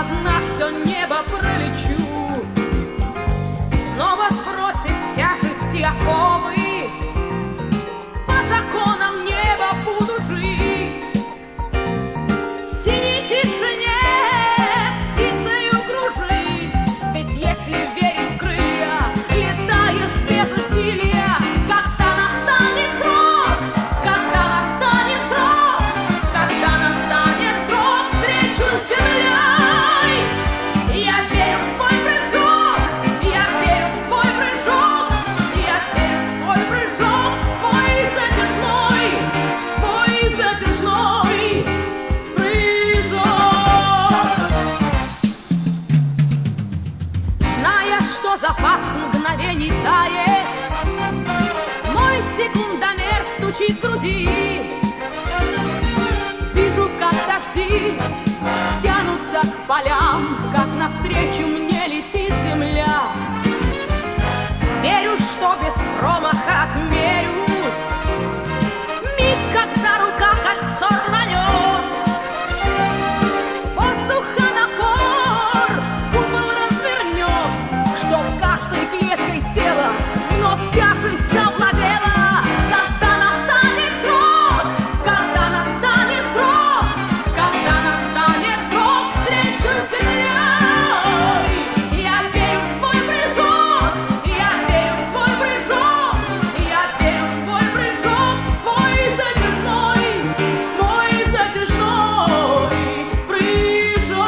над все небо пролечу, снова сбросив тяжести оковы, по законам неба буду жить. В синей тишине птицею кружить, ведь если верить в крылья, летаешь без усилия. Когда настанет срок, когда настанет срок, когда настанет срок, встречусь с землей. Я верю в свой прыжок, я верю в свой прыжок, я верю в свой прыжок, свой затяжной прыжок. Зная, что запас мгновений тает, мой секундомер стучит в груди. Вижу, как дожди тянутся к полям, как навстречу мне летит земля. Верю, что без промаха отмерю миг, когда рука кольцо рванет. Воздуха напор купол развернет, чтоб каждой клеткой тела вновь тяжесть овладела. Когда настанет срок, когда настанет срок, когда настанет срок, встречусь с землей. Я верю в свой прыжок, я верю в свой прыжок, я верю в свой прыжок, свой затяжной прыжок.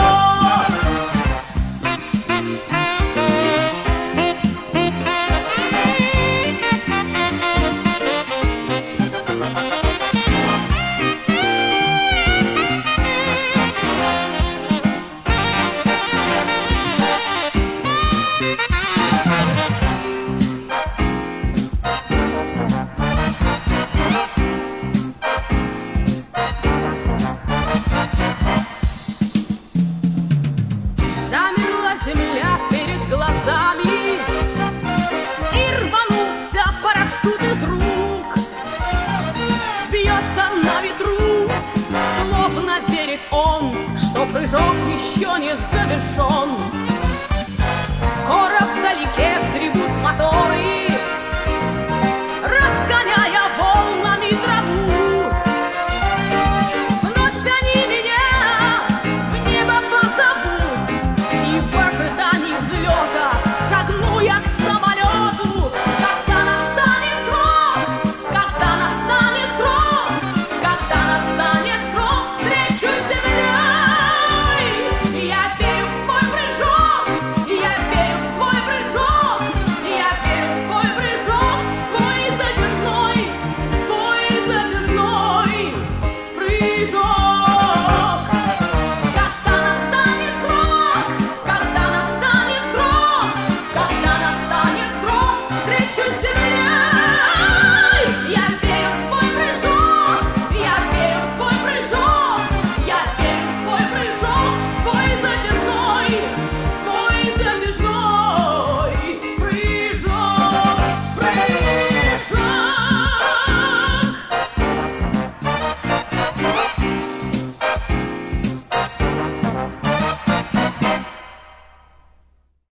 Замерла земля перед глазами, и рванулся парашют из рук. Бьется на ветру, словно верит он, что прыжок еще не завершен.